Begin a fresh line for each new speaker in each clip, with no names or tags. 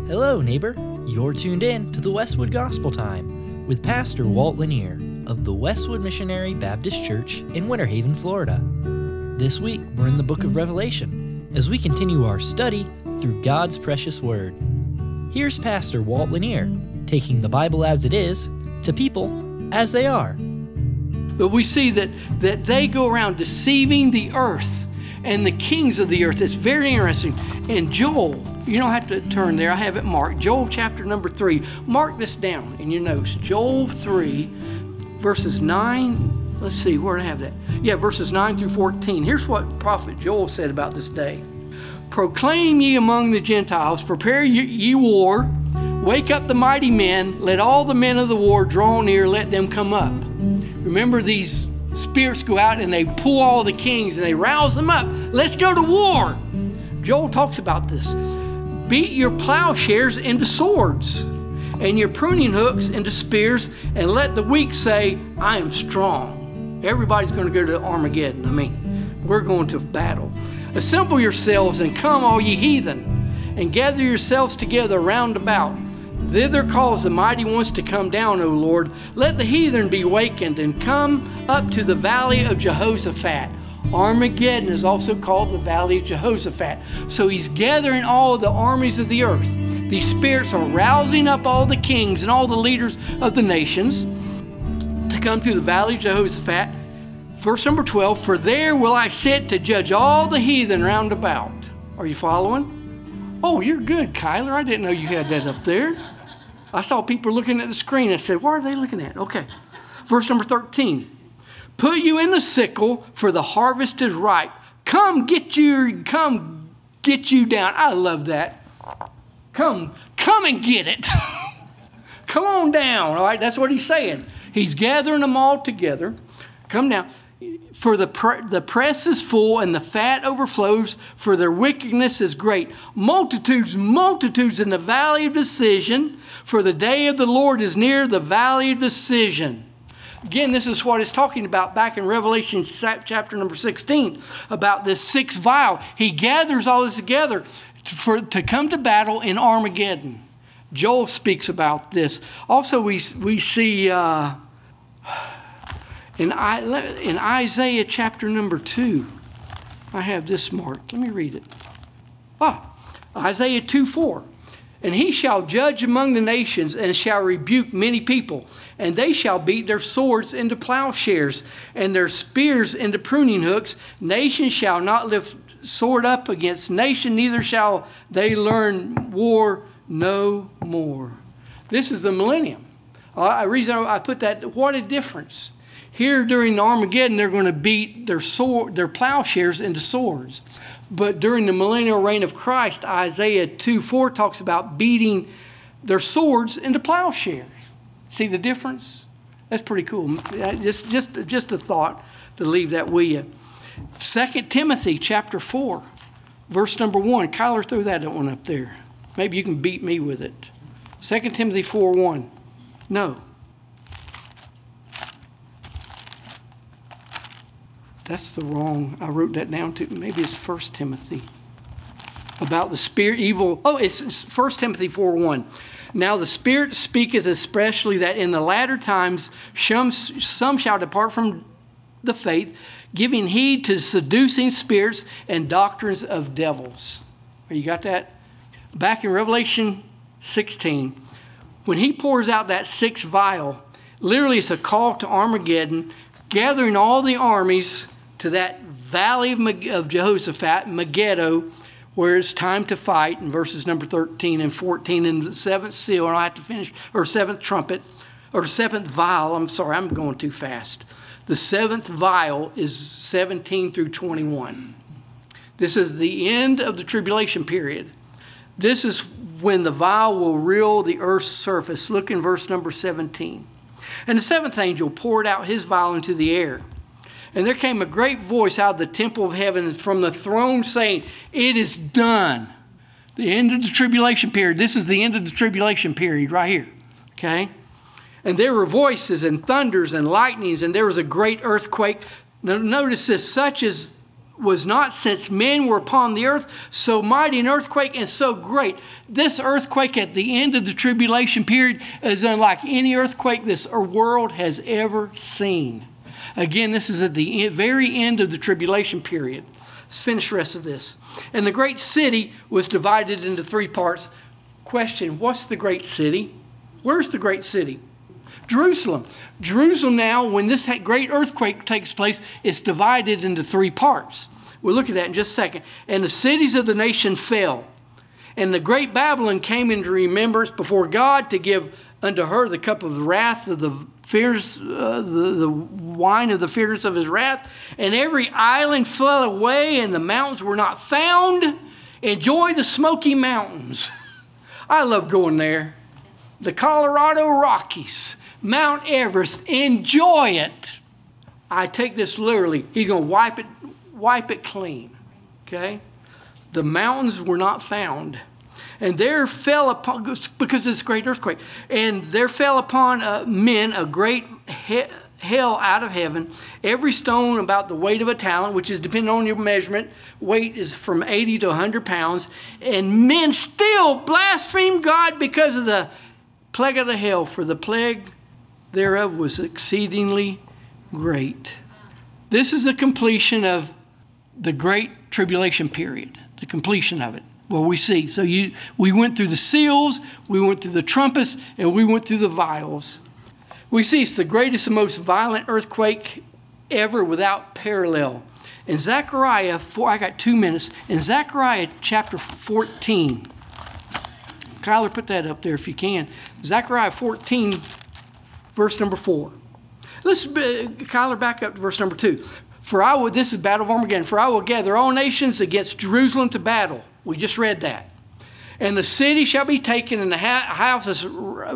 Hello, neighbor. You're tuned in to the Westwood Gospel Time with Pastor Walt Lanier of the Westwood Missionary Baptist Church in Winter Haven, Florida. This week, we're in the book of Revelation as we continue our study through God's precious Word. Here's Pastor Walt Lanier taking the Bible as it is to people as they are.
But we see that they go around deceiving the earth and the kings of the earth. It's very interesting. And Joel, you don't have to turn there. I have it marked. Joel chapter number 3. Mark this down in your notes. Joel 3, verses 9. Let's see, where do I have that? Yeah, verses 9 through 14. Here's what prophet Joel said about this day. Proclaim ye among the Gentiles, prepare ye war, wake up the mighty men, let all the men of the war draw near, let them come up. Remember, these spirits go out and they pull all the kings and they rouse them up. Let's go to war. Joel talks about this. Beat your plowshares into swords and your pruning hooks into spears, and let the weak say, I am strong. Everybody's going to go to Armageddon. We're going to battle. Assemble yourselves and come, all ye heathen, and gather yourselves together round about. Thither calls the mighty ones to come down, O Lord. Let the heathen be wakened and come up to the valley of Jehoshaphat. Armageddon is also called the valley of Jehoshaphat. So he's gathering all the armies of the earth. These spirits are rousing up all the kings and all the leaders of the nations to come to the valley of Jehoshaphat. Verse number 12, for there will I sit to judge all the heathen round about. Are you following? Oh, you're good, Kyler. I didn't know you had that up there. I saw people looking at the screen. I said, what are they looking at? Okay. Verse number 13. Put you in the sickle, for the harvest is ripe. Come get you down. I love that. Come and get it. Come on down. All right, that's what he's saying. He's gathering them all together. Come down. For the press is full and the fat overflows, for their wickedness is great. Multitudes in the valley of decision, for the day of the Lord is near, the valley of decision. Again, this is what it's talking about back in Revelation chapter number 16, about this sixth vial. He gathers all this together to come to battle in Armageddon. Joel speaks about this. Also, we see in Isaiah chapter number 2, I have this marked. Let me read it. Isaiah 2:4. And he shall judge among the nations and shall rebuke many people. And they shall beat their swords into plowshares and their spears into pruning hooks. Nation shall not lift sword up against nation, neither shall they learn war no more. This is the millennium. The reason I put that, what a difference. Here during Armageddon, they're going to beat their plowshares into swords. But during the millennial reign of Christ, Isaiah 2:4 talks about beating their swords into plowshares. See the difference? That's pretty cool. Just a thought to leave that with you. 2 Timothy chapter 4, verse number 1. Kyler, throw that one up there. Maybe you can beat me with it. 2 Timothy 4:1. No. That's the wrong, I wrote that down too. Maybe it's 1 Timothy. About the spirit evil. Oh, it's 1 Timothy 4:1. Now the Spirit speaketh especially that in the latter times some shall depart from the faith, giving heed to seducing spirits and doctrines of devils. You got that? Back in Revelation 16, when he pours out that sixth vial, literally it's a call to Armageddon, gathering all the armies to that valley of Jehoshaphat, Megiddo, where it's time to fight, in verses number 13 and 14, and the seventh seal, and I have to finish, or seventh trumpet, or seventh vial. I'm sorry, I'm going too fast. The seventh vial is 17 through 21. This is the end of the tribulation period. This is when the vial will reel the earth's surface. Look in verse number 17. And the seventh angel poured out his vial into the air. And there came a great voice out of the temple of heaven from the throne saying, it is done. The end of the tribulation period. This is the end of the tribulation period right here. Okay? And there were voices and thunders and lightnings, and there was a great earthquake. Now, notice this, such as was not since men were upon the earth, so mighty an earthquake and so great. This earthquake at the end of the tribulation period is unlike any earthquake this world has ever seen. Again, this is at the very end of the tribulation period. Let's finish the rest of this. And the great city was divided into 3 parts. Question, what's the great city? Where's the great city? Jerusalem. Jerusalem now, when this great earthquake takes place, it's divided into 3 parts. We'll look at that in just a second. And the cities of the nation fell. And the great Babylon came into remembrance before God to give unto her the cup of the wrath of the fierce, the wine of the fierceness of his wrath. And every island fell away, and the mountains were not found. Enjoy the Smoky Mountains. I love going there. The Colorado Rockies, Mount Everest, enjoy it. I take this literally. He's going to wipe it clean. Okay? The mountains were not found. And there fell upon, because of this great earthquake, and there fell upon men a great hail out of heaven, every stone about the weight of a talent, which is depending on your measurement. Weight is from 80 to 100 pounds. And men still blaspheme God because of the plague of the hail, for the plague thereof was exceedingly great. This is the completion of the great tribulation period, the completion of it. Well, we see. So we went through the seals, we went through the trumpets, and we went through the vials. We see it's the greatest and most violent earthquake ever without parallel. In Zechariah 4, I got 2 minutes. In Zechariah chapter 14, Kyler, put that up there if you can. Zechariah 14, verse number 4. Let's, Kyler, back up to verse number 2. This is Battle of Armageddon. For I will gather all nations against Jerusalem to battle. We just read that. And the city shall be taken, and the houses,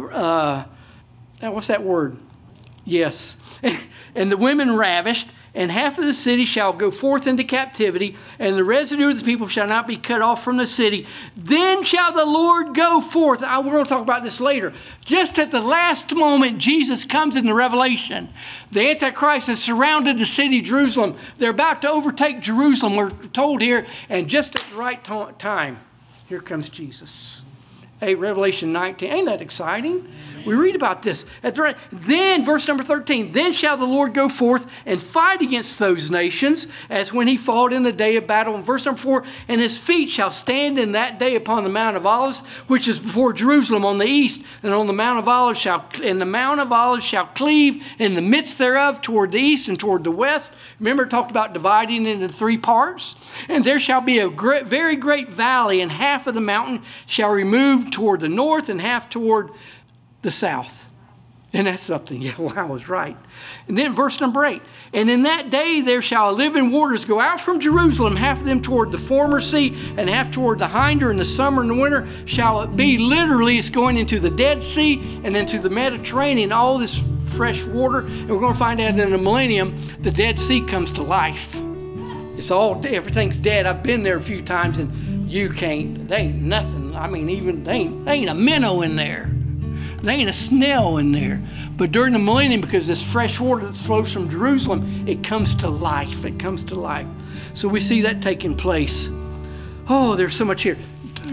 what's that word? Yes. And the women ravished, and half of the city shall go forth into captivity, and the residue of the people shall not be cut off from the city. Then shall the Lord go forth. We're going to talk about this later. Just at the last moment, Jesus comes in the Revelation. The Antichrist has surrounded the city of Jerusalem. They're about to overtake Jerusalem, we're told here, and just at the right time, here comes Jesus. Hey, Revelation 19, ain't that exciting? We read about this. Then, verse number 13, then shall the Lord go forth and fight against those nations as when he fought in the day of battle. And verse number 4, and his feet shall stand in that day upon the Mount of Olives, which is before Jerusalem on the east, and on the Mount of Olives shall cleave in the midst thereof toward the east and toward the west. Remember, it talked about dividing into 3 parts. And there shall be a very great valley, and half of the mountain shall remove toward the north and half toward the south. And that's something. Yeah, well, I was right. And then verse number 8. And in that day there shall living waters go out from Jerusalem, half of them toward the former sea and half toward the hinder. In the summer and the winter shall it be. Literally, it's going into the Dead Sea and into the Mediterranean, all this fresh water. And we're going to find out in the millennium, the Dead Sea comes to life. It's all, everything's dead. I've been there a few times, and you can't, there ain't nothing. I mean, even, there ain't a minnow in there. There ain't a snail in there. But during the millennium, because this fresh water that flows from Jerusalem, it comes to life. It comes to life. So we see that taking place. Oh, there's so much here.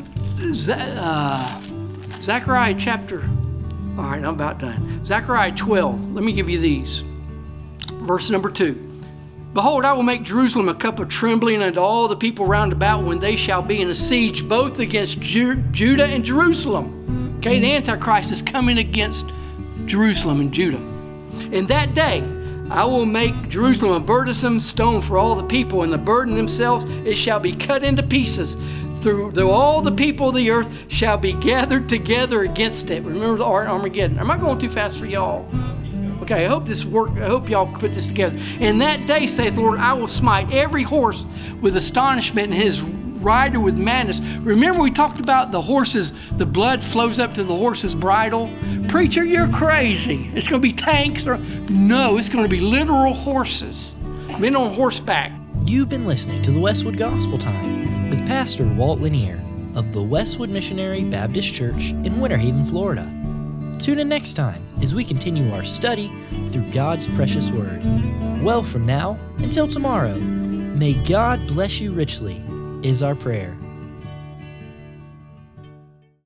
Zechariah chapter, all right, I'm about done. Zechariah 12, let me give you these. Verse number 2. Behold, I will make Jerusalem a cup of trembling unto all the people round about when they shall be in a siege, both against Judah and Jerusalem. Okay, the Antichrist is coming against Jerusalem and Judah. In that day, I will make Jerusalem a burdensome stone for all the people, and the burden themselves, it shall be cut into pieces. Through all the people of the earth shall be gathered together against it. Remember the Armageddon. Am I going too fast for y'all? Okay, I hope this work. I hope y'all put this together. In that day, saith the Lord, I will smite every horse with astonishment and his rider with madness. Remember we talked about the horses, the blood flows up to the horse's bridle. Preacher, you're crazy. It's going to be tanks. No, it's going to be literal horses. Men on horseback.
You've been listening to the Westwood Gospel Time with Pastor Walt Lanier of the Westwood Missionary Baptist Church in Winter Haven, Florida. Tune in next time as we continue our study through God's precious Word. Well, from now until tomorrow, May God bless you richly, is our prayer.